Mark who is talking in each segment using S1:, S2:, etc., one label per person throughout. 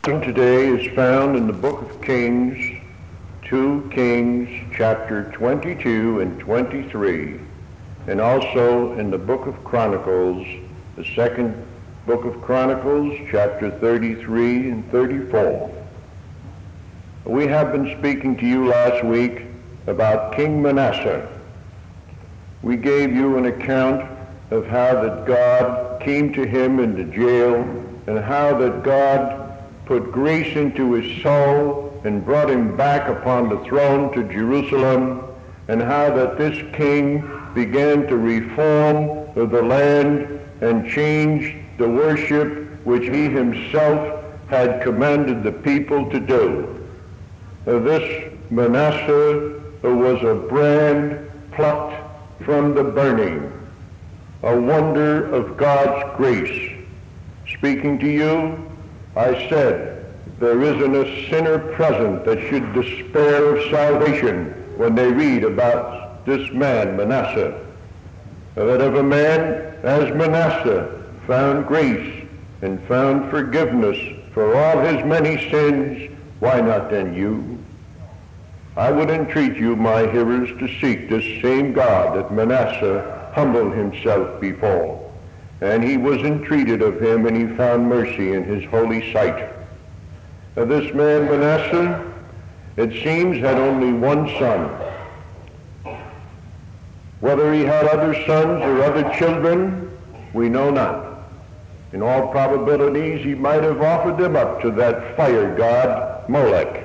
S1: Today is found in the book of Kings, 2 Kings chapter 22 and 23, and also in the book of Chronicles, the second book of Chronicles, chapter 33 and 34. We have been speaking to you last week about King Manasseh. We gave you an account of how that God came to him in the jail, and how that God put grace into his soul and brought him back upon the throne to Jerusalem, and how that this king began to reform the land and change the worship which he himself had commanded the people to do. This Manasseh was a brand plucked from the burning, a wonder of God's grace. Speaking to you, I said, there isn't a sinner present that should despair of salvation when they read about this man, Manasseh. That if a man as Manasseh found grace and found forgiveness for all his many sins, why not then you? I would entreat you, my hearers, to seek this same God that Manasseh humbled himself before. And he was entreated of him, and he found mercy in his holy sight. This man Manasseh, it seems, had only one son. Whether he had other sons or other children, we know not. In all probabilities, he might have offered them up to that fire god, Molech.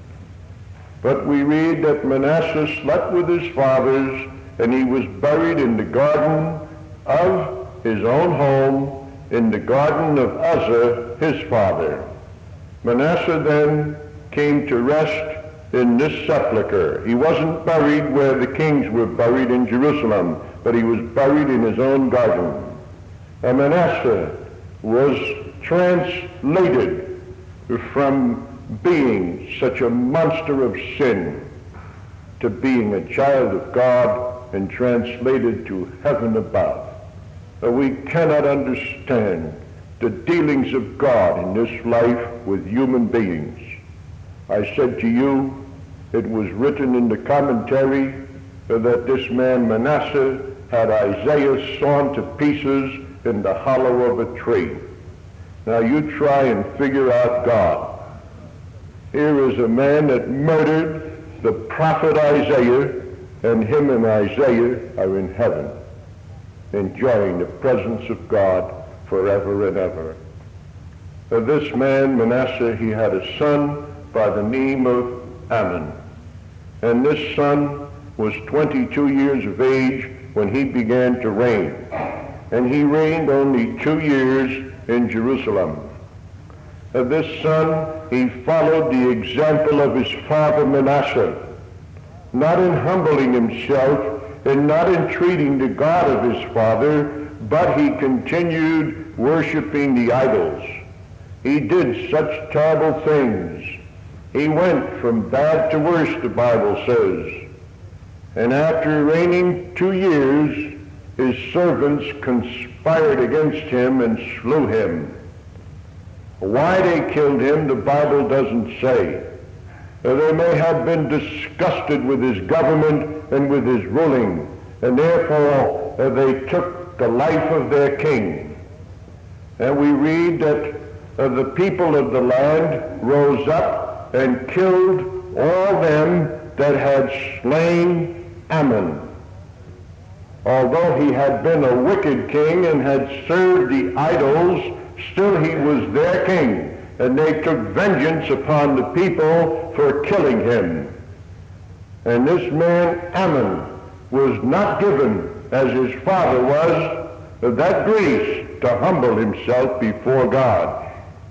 S1: But we read that Manasseh slept with his fathers, and he was buried in the garden of his own home, in the garden of Uzzah, his father. Manasseh then came to rest in this sepulcher. He wasn't buried where the kings were buried in Jerusalem, but he was buried in his own garden. And Manasseh was translated from being such a monster of sin to being a child of God and translated to heaven above. We cannot understand the dealings of God in this life with human beings. I said to you, it was written in the commentary that this man Manasseh had Isaiah sawn to pieces in the hollow of a tree. Now you try and figure out God. Here is a man that murdered the prophet Isaiah, and him and Isaiah are in heaven, enjoying the presence of God forever and ever. This man, Manasseh, he had a son by the name of Amon. And this son was 22 years of age when he began to reign. And he reigned only 2 years in Jerusalem. This son, he followed the example of his father Manasseh, not in humbling himself and not entreating the God of his father, but he continued worshiping the idols. He did such terrible things. He went from bad to worse, the Bible says. And after reigning 2 years, his servants conspired against him and slew him. Why they killed him, the Bible doesn't say. They may have been disgusted with his government and with his ruling, and therefore they took the life of their king. And we read that the people of the land rose up and killed all them that had slain Amon. Although he had been a wicked king and had served the idols, still he was their king. And they took vengeance upon the people for killing him. And this man Amon was not given, as his father was, that grace to humble himself before God.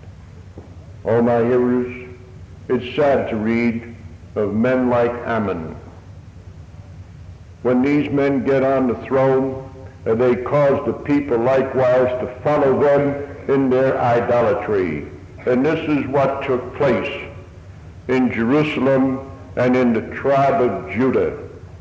S1: Oh, my hearers, it's sad to read of men like Amon. When these men get on the throne, they cause the people likewise to follow them in their idolatry. And this is what took place in Jerusalem and in the tribe of Judah.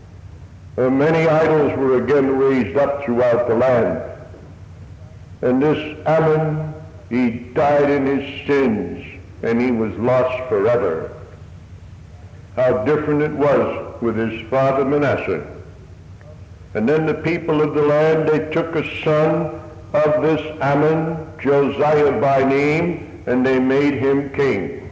S1: Many idols were again raised up throughout the land. And this Amon, he died in his sins. and he was lost forever. How different it was with his father Manasseh. And then the people of the land, they took a son of this Ammon, Josiah by name, and they made him king.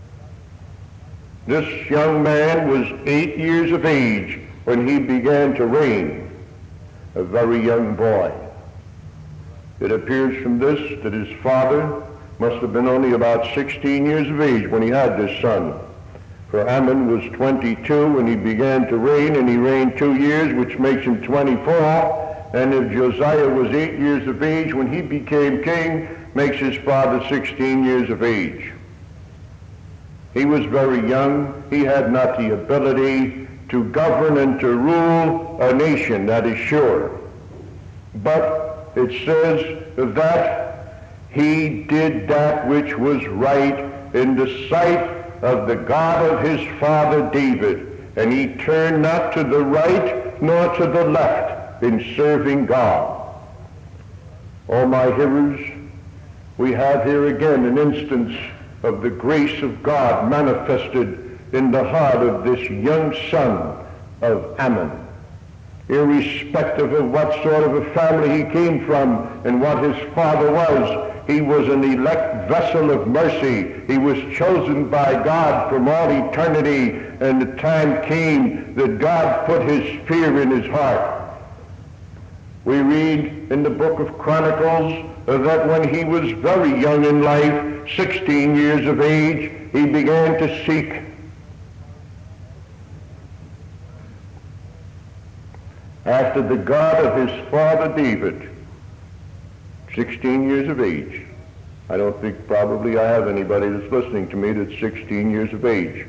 S1: This young man was 8 years of age when he began to reign, a very young boy. It appears from this that his father must have been only about 16 years of age when he had this son. For Ammon was 22 when he began to reign, and he reigned 2 years, which makes him 24. And if Josiah was 8 years of age when he became king, makes his father 16 years of age. He was very young. He had not the ability to govern and to rule a nation, that is sure. But it says that he did that which was right in the sight of the God of his father David, and he turned not to the right nor to the left in serving God. Oh, my hearers, we have here again an instance of the grace of God manifested in the heart of this young son of Ammon. Irrespective of what sort of a family he came from and what his father was an elect vessel of mercy. He was chosen by God from all eternity, and the time came that God put his fear in his heart. We read in the book of Chronicles that when he was very young in life, 16 years of age, he began to seek after the God of his father David. 16 years of age. I don't think probably I have anybody that's listening to me that's 16 years of age.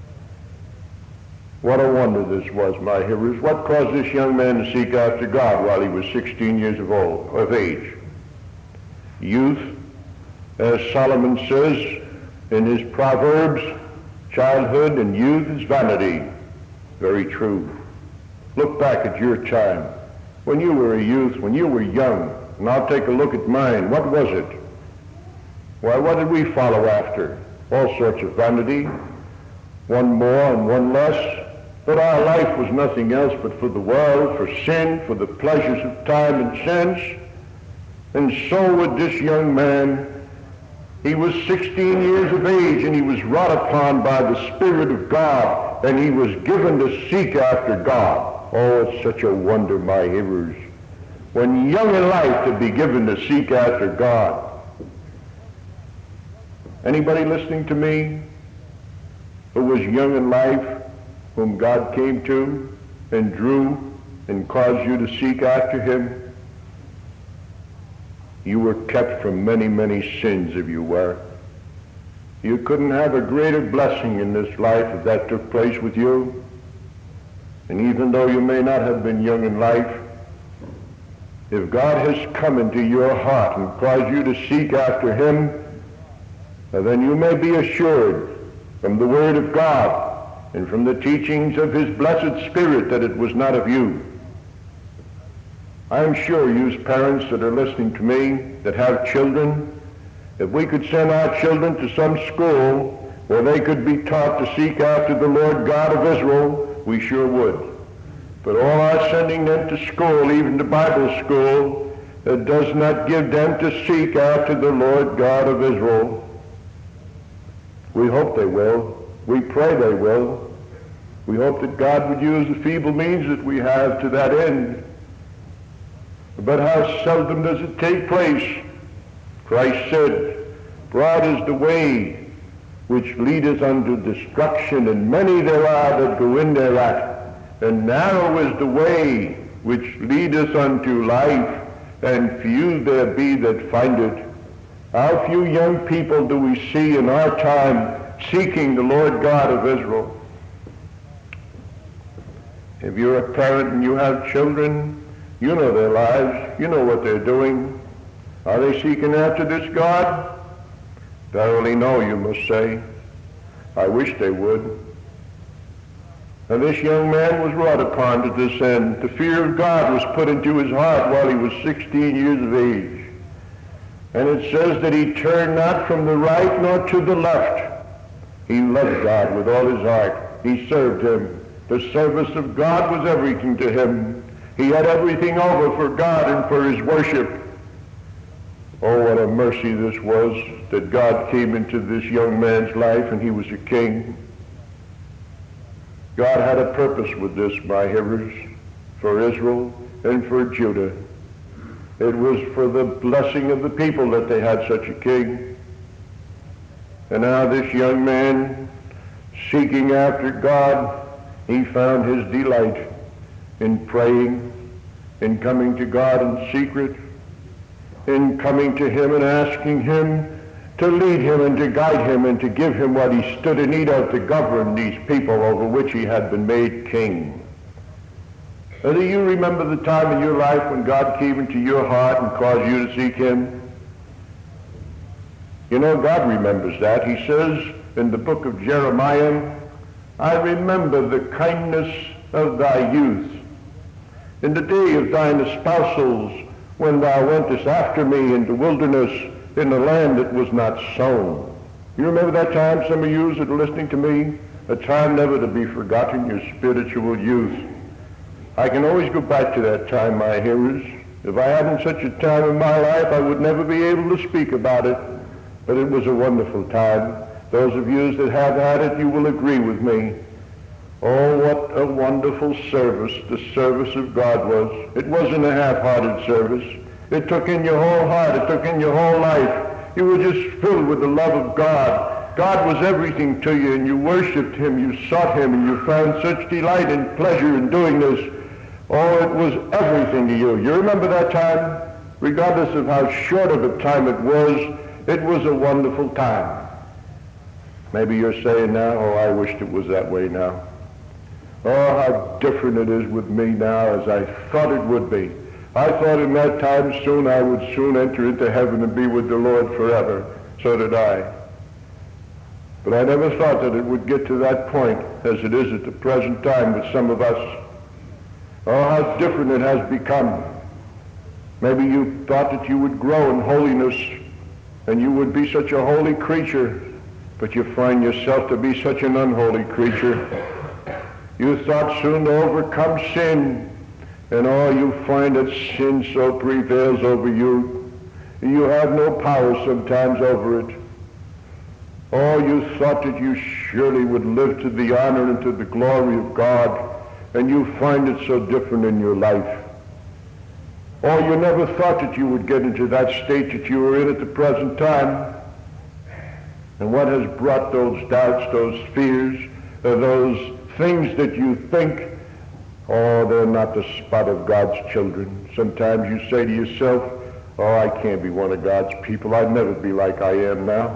S1: What a wonder this was, my hearers. What caused this young man to seek after God while he was 16 years of age? Youth, as Solomon says in his Proverbs, childhood and youth is vanity. Very true. Look back at your time. When you were a youth, when you were young, and I'll take a look at mine. What was it? Why, what did we follow after? All sorts of vanity, one more and one less. But our life was nothing else but for the world, for sin, for the pleasures of time and sense. And so with this young man, he was 16 years of age, and he was wrought upon by the Spirit of God, and he was given to seek after God. Oh, it's such a wonder, my hearers, when young in life to be given to seek after God. Anybody listening to me who was young in life, whom God came to and drew and caused you to seek after him? You were kept from many, many sins if you were. You couldn't have a greater blessing in this life if that took place with you. And even though you may not have been young in life, if God has come into your heart and caused you to seek after him, then you may be assured from the Word of God and from the teachings of his blessed Spirit that it was not of you. I'm sure you parents that are listening to me that have children, if we could send our children to some school where they could be taught to seek after the Lord God of Israel, we sure would. But all our sending them to school, even to Bible school, does not give them to seek after the Lord God of Israel. We hope they will. We pray they will. We hope that God would use the feeble means that we have to that end. But how seldom does it take place? Christ said, broad is the way which leadeth unto destruction, and many there are that go in thereat. And narrow is the way which leadeth unto life, and few there be that find it. How few young people do we see in our time seeking the Lord God of Israel? If you're a parent and you have children, you know their lives. You know what they're doing. Are they seeking after this God? Verily no, you must say. I wish they would. And this young man was wrought upon to this end. The fear of God was put into his heart while he was 16 years of age. And it says that he turned not from the right nor to the left. He loved God with all his heart. He served him. The service of God was everything to him. He had everything over for God and for his worship. Oh, what a mercy this was that God came into this young man's life and he was a king. God had a purpose with this, my hearers, for Israel and for Judah. It was for the blessing of the people that they had such a king. And now this young man, seeking after God, he found his delight in praying, in coming to God in secret, in coming to him and asking him to lead him and to guide him and to give him what he stood in need of to govern these people over which he had been made king. Now, do you remember the time in your life when God came into your heart and caused you to seek him? You know, God remembers that. He says in the book of Jeremiah, I remember the kindness of thy youth, in the day of thine espousals, when thou wentest after me in the wilderness, in the land that was not sown. You remember that time, some of you that are listening to me? A time never to be forgotten, your spiritual youth. I can always go back to that time, my hearers. If I hadn't such a time in my life, I would never be able to speak about it. But it was a wonderful time. Those of you that have had it, you will agree with me. Oh, what a wonderful service the service of God was. It wasn't a half-hearted service. It took in your whole heart. It took in your whole life. You were just filled with the love of God. God was everything to you, and you worshiped him, you sought him, and you found such delight and pleasure in doing this. Oh, it was everything to you. You remember that time? Regardless of how short of a time it was a wonderful time. Maybe you're saying now, oh, I wished it was that way now. Oh, how different it is with me now as I thought it would be. I thought in that time soon I would soon enter into heaven and be with the Lord forever. So did I. But I never thought that it would get to that point as it is at the present time with some of us. Oh, how different it has become. Maybe you thought that you would grow in holiness and you would be such a holy creature, but you find yourself to be such an unholy creature. You thought soon to overcome sin, and you find that sin so prevails over you. You have no power sometimes over it. Oh, you thought that you surely would live to the honor and to the glory of God, and you find it so different in your life. Oh, you never thought that you would get into that state that you were in at the present time. And what has brought those doubts, those fears, those things that you think, oh, they're not the spot of God's children. Sometimes you say to yourself, oh, I can't be one of God's people. I'd never be like I am now.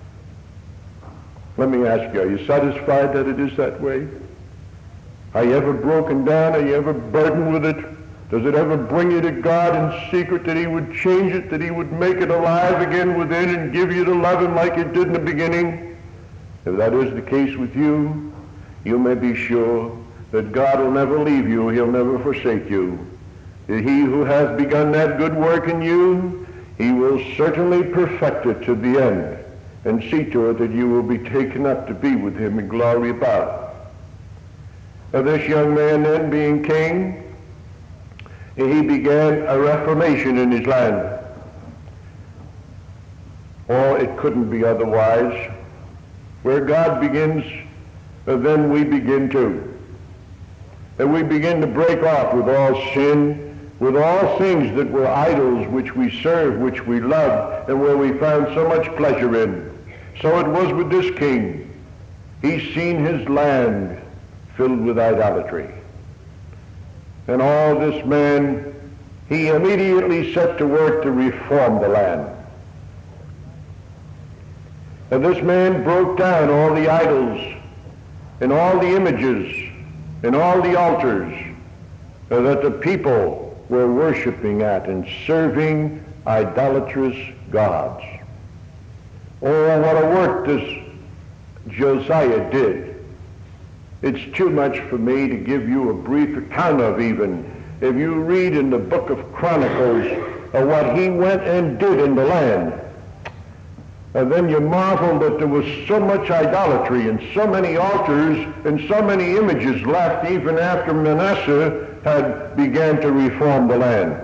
S1: Let me ask you, are you satisfied that it is that way? Are you ever broken down? Are you ever burdened with it? Does it ever bring you to God in secret that he would change it, that he would make it alive again within and give you to love him like it did in the beginning? If that is the case with you, you may be sure that God will never leave you. He'll never forsake you. He who has begun that good work in you, he will certainly perfect it to the end and see to it that you will be taken up to be with him in glory above. Now, this young man then, being king, he began a reformation in his land. Oh, it couldn't be otherwise. Where God begins, then we begin too. And we begin to break off with all sin, with all things that were idols which we served, which we loved, and where we found so much pleasure in. So it was with this king. He's seen his land filled with idolatry. And all this man, he immediately set to work to reform the land. And this man broke down all the idols and all the images and all the altars that the people were worshiping at and serving idolatrous gods. Oh, what a work this Josiah did. It's too much for me to give you a brief account of even. If you read in the book of Chronicles, of what he went and did in the land. And then you marvel that there was so much idolatry and so many altars and so many images left even after Manasseh had began to reform the land.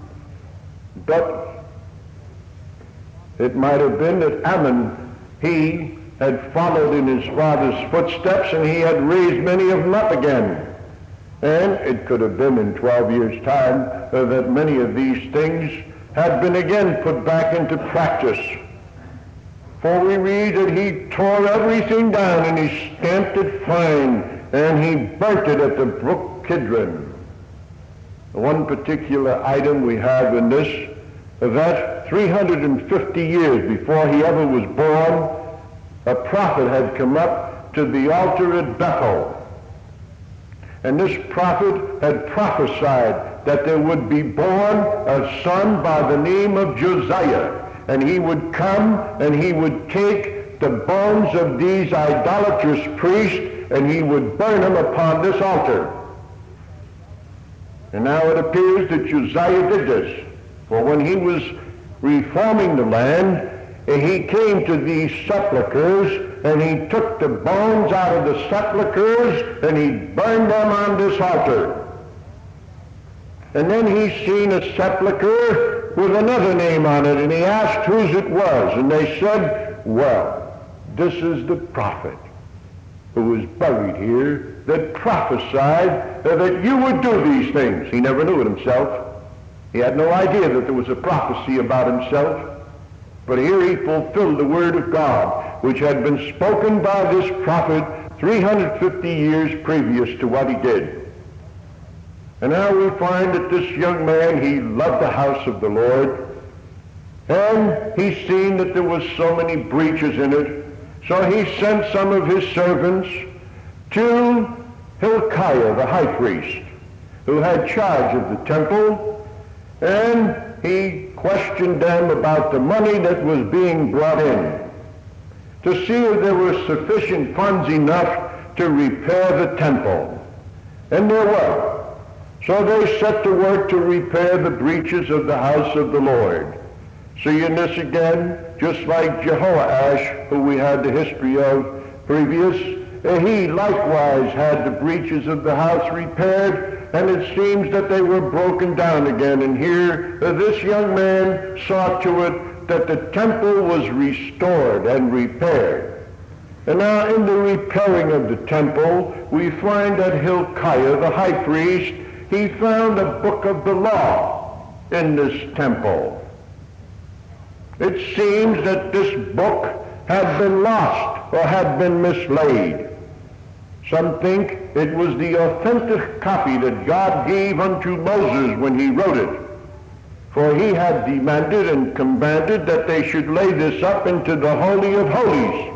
S1: But it might have been that Ammon, he had followed in his father's footsteps, and he had raised many of them up again. And it could have been in 12 years' time that many of these things had been again put back into practice. For we read that he tore everything down and he stamped it fine and he burnt it at the brook Kidron. One particular item we have in this, that 350 years before he ever was born, a prophet had come up to the altar at Bethel. And this prophet had prophesied that there would be born a son by the name of Josiah. And he would come and he would take the bones of these idolatrous priests and he would burn them upon this altar. And now it appears that Josiah did this. For when he was reforming the land, he came to these sepulchres and he took the bones out of the sepulchres and he burned them on this altar. And then he seen a sepulcher with another name on it, and he asked whose it was, and they said, well, this is the prophet who was buried here that prophesied that you would do these things. He never knew it himself. He had no idea that there was a prophecy about himself. But here he fulfilled the word of God, which had been spoken by this prophet 350 years previous to what he did. And now we find that this young man, he loved the house of the Lord, and he seen that there was so many breaches in it, so he sent some of his servants to Hilkiah, the high priest, who had charge of the temple, and he questioned them about the money that was being brought in to see if there were sufficient funds enough to repair the temple. And there were. So they set to work to repair the breaches of the house of the Lord. Seeing this again, just like Jehoash, who we had the history of previous, he likewise had the breaches of the house repaired, and it seems that they were broken down again. And here, this young man saw to it that the temple was restored and repaired. And now in the repairing of the temple, we find that Hilkiah, the high priest, he found a book of the law in this temple. It seems that this book had been lost or had been mislaid. Some think it was the authentic copy that God gave unto Moses when he wrote it. For he had demanded and commanded that they should lay this up into the Holy of Holies.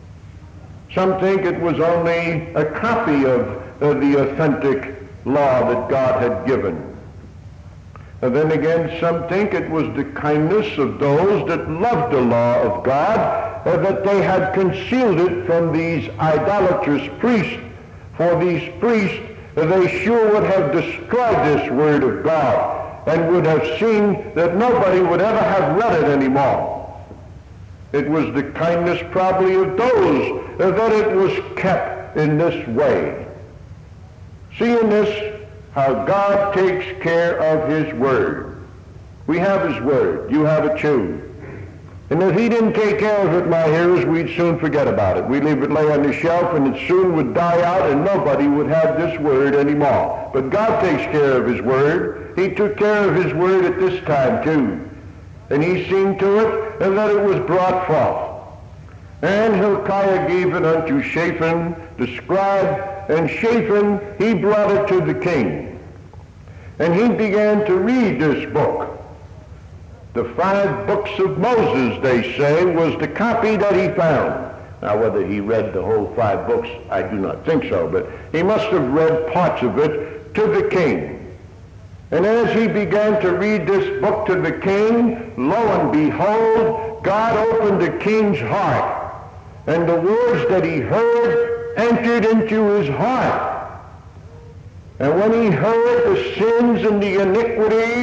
S1: Some think it was only a copy of the authentic law that God had given. And then again, some think it was the kindness of those that loved the law of God, that they had concealed it from these idolatrous priests. For these priests, they sure would have destroyed this word of God and would have seen that nobody would ever have read it anymore. It was the kindness probably of those that it was kept in this way. Seeing this, how God takes care of his word. We have his word. You have it too. And if he didn't take care of it, my hearers, we'd soon forget about it. We'd leave it lay on the shelf and it soon would die out and nobody would have this word anymore. But God takes care of his word. He took care of his word at this time too. And he seen to it and that it was brought forth. And Hilkiah gave it unto Shaphan the scribe, and Shaphan, he brought it to the king. And he began to read this book. The 5 books of Moses, they say, was the copy that he found. Now, whether he read the whole 5 books, I do not think so, but he must have read parts of it to the king. And as he began to read this book to the king, lo and behold, God opened the king's heart. And the words that he heard entered into his heart. And when he heard the sins and the iniquities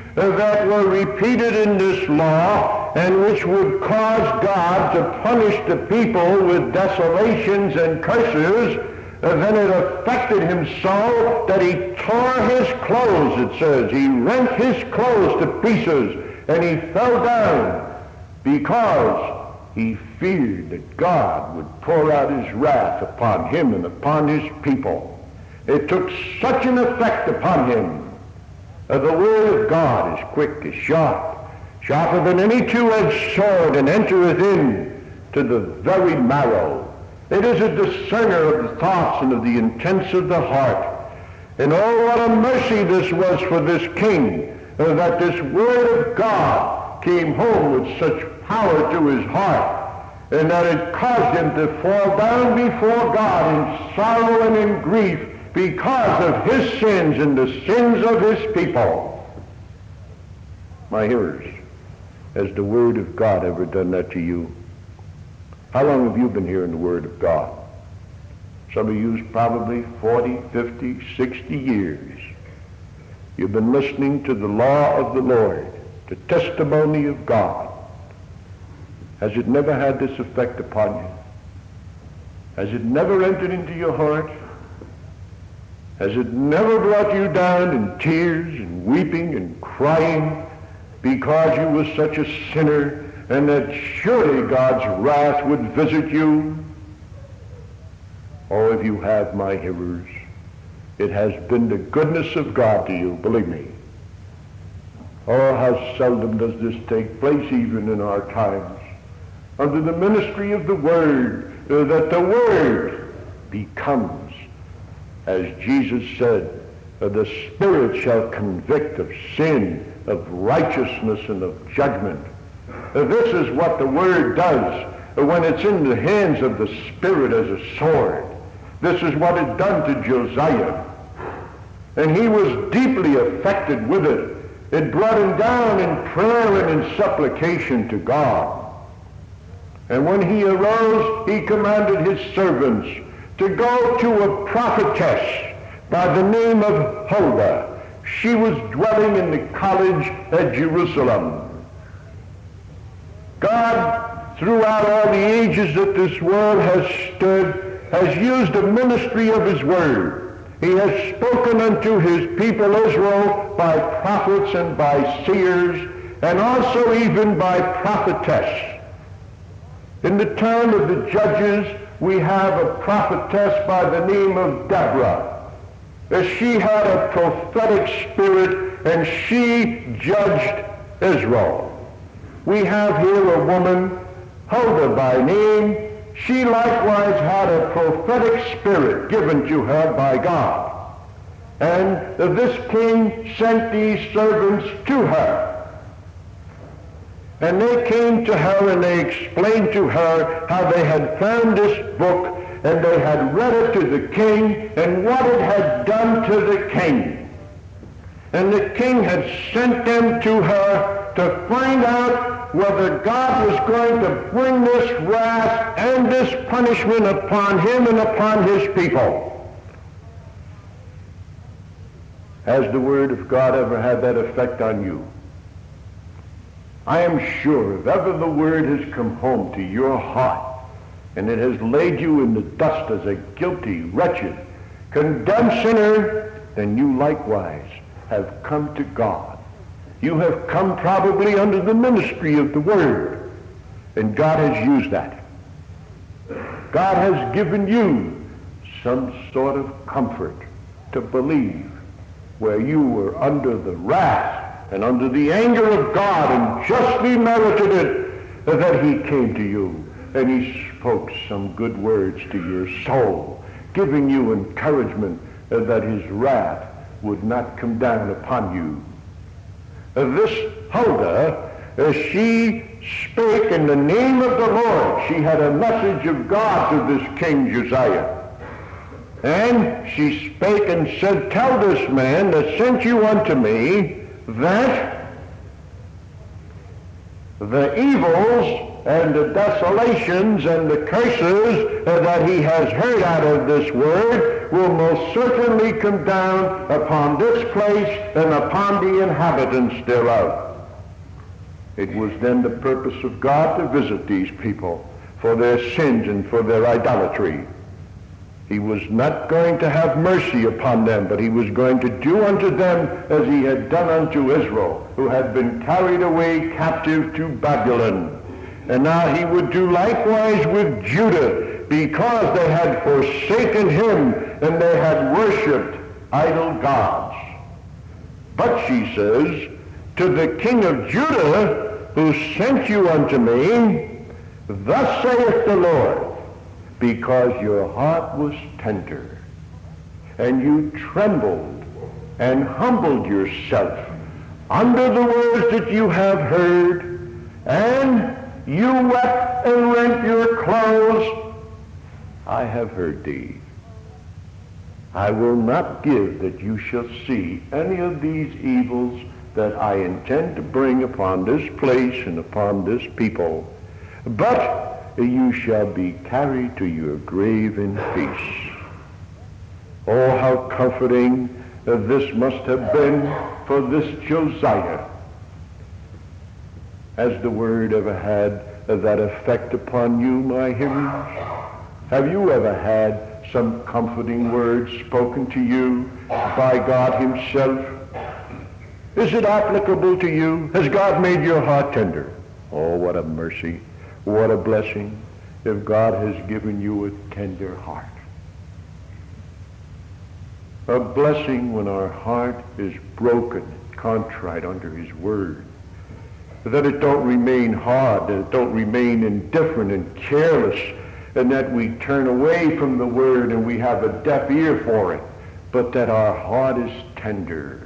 S1: that were repeated in this law and which would cause God to punish the people with desolations and curses, then it affected him so that he tore his clothes, it says. He rent his clothes to pieces, and he fell down because he feared that God would pour out his wrath upon him and upon his people. It took such an effect upon him. The word of God is quick, is sharp, sharper than any two-edged sword, and entereth in to the very marrow. It is a discerner of the thoughts and of the intents of the heart. And oh, what a mercy this was for this king, that this word of God came home with such power to his heart, and that it caused him to fall down before God in sorrow and in grief because of his sins and the sins of his people. My hearers, has the word of God ever done that to you? How long have you been hearing the word of God? Some of you probably 40, 50, 60 years. You've been listening to the law of the Lord, the testimony of God. Has it never had this effect upon you? Has it never entered into your heart? Has it never brought you down in tears and weeping and crying because you were such a sinner, and that surely God's wrath would visit you? Oh, if you have, my hearers, it has been the goodness of God to you, believe me. Oh, how seldom does this take place even in our times, under the ministry of the Word, that the Word becomes, as Jesus said, the Spirit shall convict of sin, of righteousness, and of judgment. This is what the Word does when it's in the hands of the Spirit as a sword. This is what it done to Josiah. And he was deeply affected with it. It brought him down in prayer and in supplication to God. And when he arose, he commanded his servants to go to a prophetess by the name of Huldah. She was dwelling in the college at Jerusalem. God, throughout all the ages that this world has stood, has used the ministry of his word. He has spoken unto his people Israel by prophets and by seers, and also even by prophetess. In the time of the judges, we have a prophetess by the name of Deborah. She had a prophetic spirit, and she judged Israel. We have here a woman, Huldah by name. She likewise had a prophetic spirit given to her by God. And this king sent these servants to her. And they came to her and they explained to her how they had found this book, and they had read it to the king and what it had done to the king. And the king had sent them to her to find out whether God was going to bring this wrath and this punishment upon him and upon his people. Has the word of God ever had that effect on you? I am sure if ever the word has come home to your heart and it has laid you in the dust as a guilty, wretched, condemned sinner, then you likewise have come to God. You have come probably under the ministry of the word, and God has used that. God has given you some sort of comfort to believe where you were under the wrath and under the anger of God and justly merited it, that he came to you and he spoke some good words to your soul, giving you encouragement that his wrath would not come down upon you. This Huldah, she spake in the name of the Lord. She had a message of God to this King Josiah. And she spake and said, tell this man that sent you unto me that the evils and the desolations and the curses that he has heard out of this word will most certainly come down upon this place and upon the inhabitants thereof. It was then the purpose of God to visit these people for their sins and for their idolatry. He was not going to have mercy upon them, but he was going to do unto them as he had done unto Israel, who had been carried away captive to Babylon. And now he would do likewise with Judah, because they had forsaken him and they had worshipped idol gods. But she says, to the king of Judah, who sent you unto me, thus saith the Lord, because your heart was tender, and you trembled and humbled yourself under the words that you have heard, and you wept and rent your clothes, I have heard thee. I will not give that you shall see any of these evils that I intend to bring upon this place and upon this people, but you shall be carried to your grave in peace. Oh, how comforting this must have been for this Josiah. Has the word ever had that effect upon you, my hearers? Have you ever had some comforting words spoken to you by God himself? Is it applicable to you? Has God made your heart tender? Oh, what a mercy. What a blessing if God has given you a tender heart. A blessing when our heart is broken, contrite under his word. That it don't remain hard, that it don't remain indifferent and careless, and that we turn away from the word and we have a deaf ear for it, but that our heart is tender.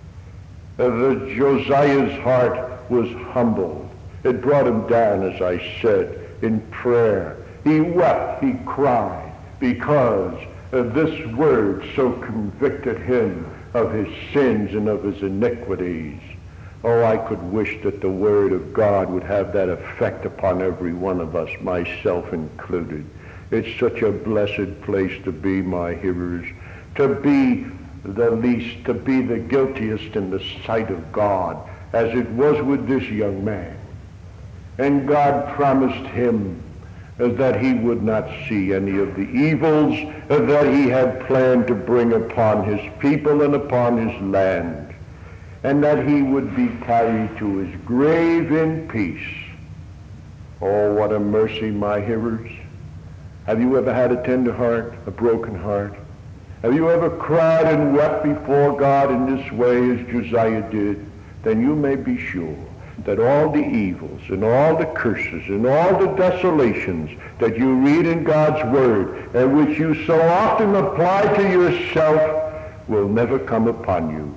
S1: The Josiah's heart was humbled. It brought him down, as I said, in prayer. He wept, he cried, because this word so convicted him of his sins and of his iniquities. Oh, I could wish that the word of God would have that effect upon every one of us, myself included. It's such a blessed place to be, my hearers, to be the least, to be the guiltiest in the sight of God, as it was with this young man. And God promised him that he would not see any of the evils that he had planned to bring upon his people and upon his land, and that he would be carried to his grave in peace. Oh, what a mercy, my hearers. Have you ever had a tender heart, a broken heart? Have you ever cried and wept before God in this way as Josiah did? Then you may be sure that all the evils and all the curses and all the desolations that you read in God's word and which you so often apply to yourself will never come upon you.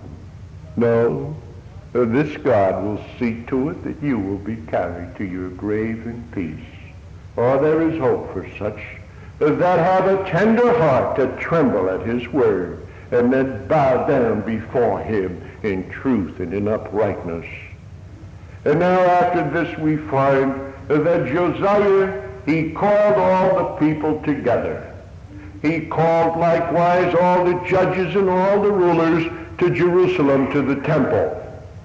S1: No, this God will see to it that you will be carried to your grave in peace. Oh, there is hope for such that have a tender heart, that tremble at his word, and that bow down before him in truth and in uprightness. And now after this we find that Josiah, he called all the people together. He called likewise all the judges and all the rulers to Jerusalem, to the temple.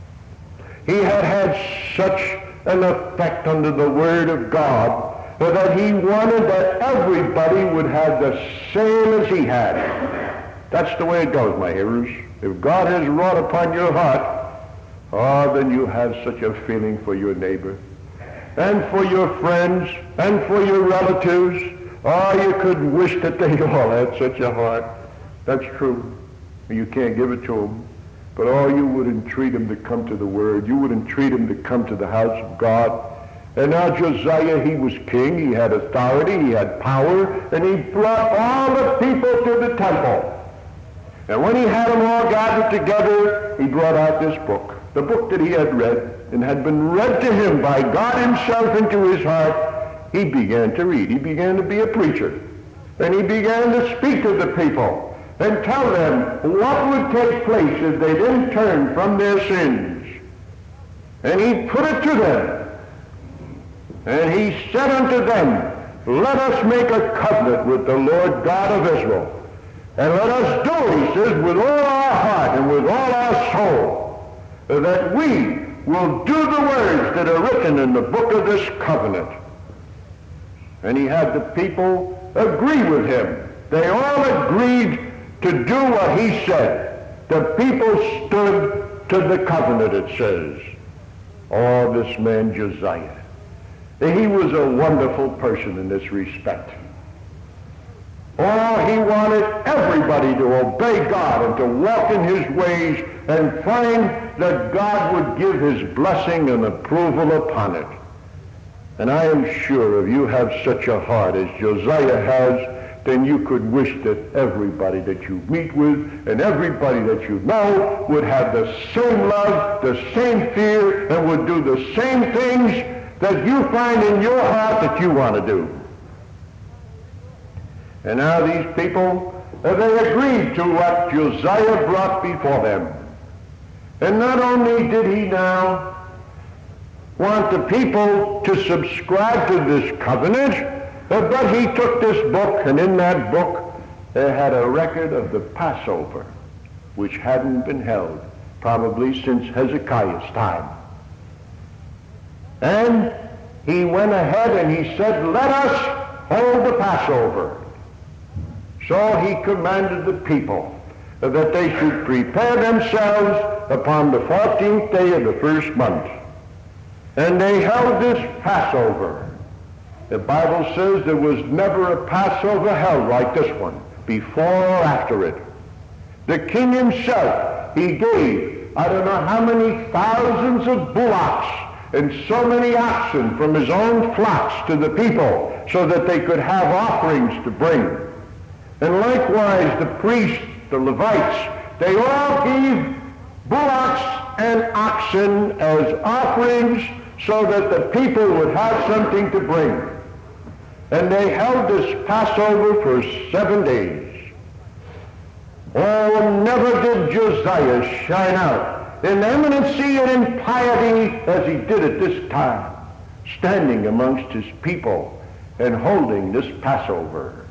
S1: He had had such an effect under the word of God that he wanted that everybody would have the same as he had. That's the way it goes, my hearers. If God has wrought upon your heart, then you have such a feeling for your neighbor and for your friends and for your relatives. You could wish that they all had such a heart. That's true. You can't give it to them. But you would entreat them to come to the word. You would entreat them to come to the house of God. And now Josiah, he was king. He had authority. He had power. And he brought all the people to the temple. And when he had them all gathered together, he brought out this book. The book that he had read and had been read to him by God himself into his heart. He began to read. He began to be a preacher. And he began to speak to the people and tell them what would take place if they didn't turn from their sins. And he put it to them And he said unto them, let us make a covenant with the Lord God of Israel. And let us do it, he says, with all our heart and with all our soul, that we will do the words that are written in the book of this covenant. And he had the people agree with him. They all agreed to do what he said. The people stood to the covenant, it says. Oh, this man Josiah. He was a wonderful person in this respect. Oh, he wanted everybody to obey God and to walk in his ways and find that God would give his blessing and approval upon it. And I am sure if you have such a heart as Josiah has, then you could wish that everybody that you meet with and everybody that you know would have the same love, the same fear, and would do the same things that you find in your heart that you want to do. And now these people, they agreed to what Josiah brought before them. And not only did he now want the people to subscribe to this covenant, but he took this book, and in that book there had a record of the Passover, which hadn't been held probably since Hezekiah's time. And he went ahead and he said, let us hold the Passover. So he commanded the people that they should prepare themselves upon the 14th day of the first month. And they held this Passover. The Bible says there was never a Passover held like this one, before or after it. The king himself, he gave, I don't know how many thousands of bullocks and so many oxen from his own flocks to the people so that they could have offerings to bring. And likewise the priests, the Levites, they all gave bullocks and oxen as offerings so that the people would have something to bring. And they held this Passover for 7 days. Oh, never did Josiah shine out in eminency and in piety as he did at this time, standing amongst his people and holding this Passover.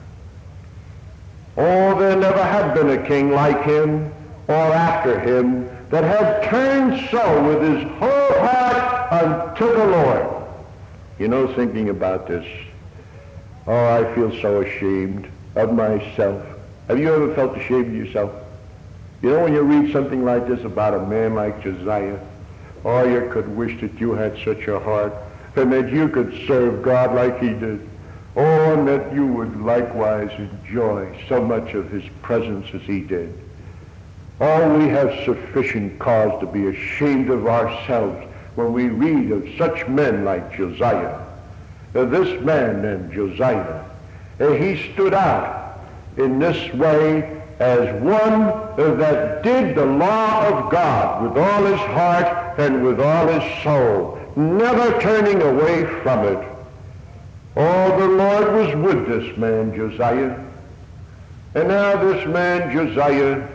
S1: Oh, there never had been a king like him or after him that had turned so with his whole heart unto the Lord. You know, thinking about this, oh, I feel so ashamed of myself. Have you ever felt ashamed of yourself? You know, when you read something like this about a man like Josiah, oh, you could wish that you had such a heart and that you could serve God like he did. Oh, and that you would likewise enjoy so much of his presence as he did. Oh, we have sufficient cause to be ashamed of ourselves when we read of such men like Josiah. This man named Josiah, he stood out in this way as one that did the law of God with all his heart and with all his soul, never turning away from it. Oh, the Lord was with this man Josiah. And now this man Josiah,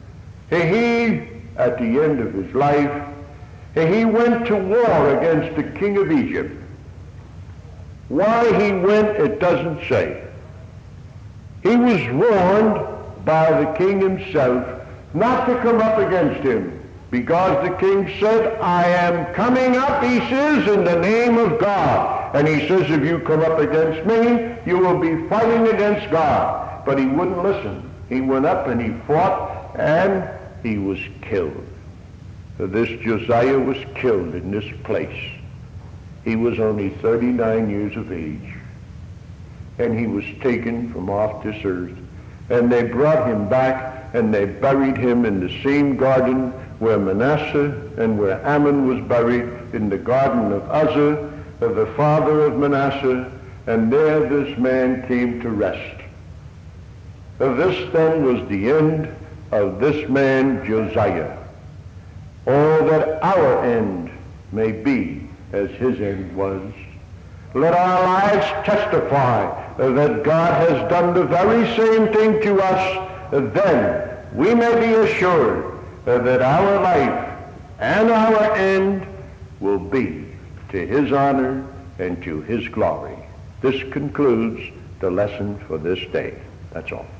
S1: he, at the end of his life, he went to war against the king of Egypt. Why he went, it doesn't say. He was warned by the king himself not to come up against him, because the king said, I am coming up, he says, in the name of God. And he says, if you come up against me, you will be fighting against God. But he wouldn't listen. He went up and he fought, and he was killed. So this Josiah was killed in this place. He was only 39 years of age. And he was taken from off this earth. And they brought him back, and they buried him in the same garden where Manasseh and where Ammon was buried, in the garden of Uzzah, the father of Manasseh, and there this man came to rest. This then was the end of this man Josiah. Oh, that our end may be as his end was. Let our lives testify that God has done the very same thing to us. Then we may be assured that our life and our end will be to his honor and to his glory. This concludes the lesson for this day. That's all.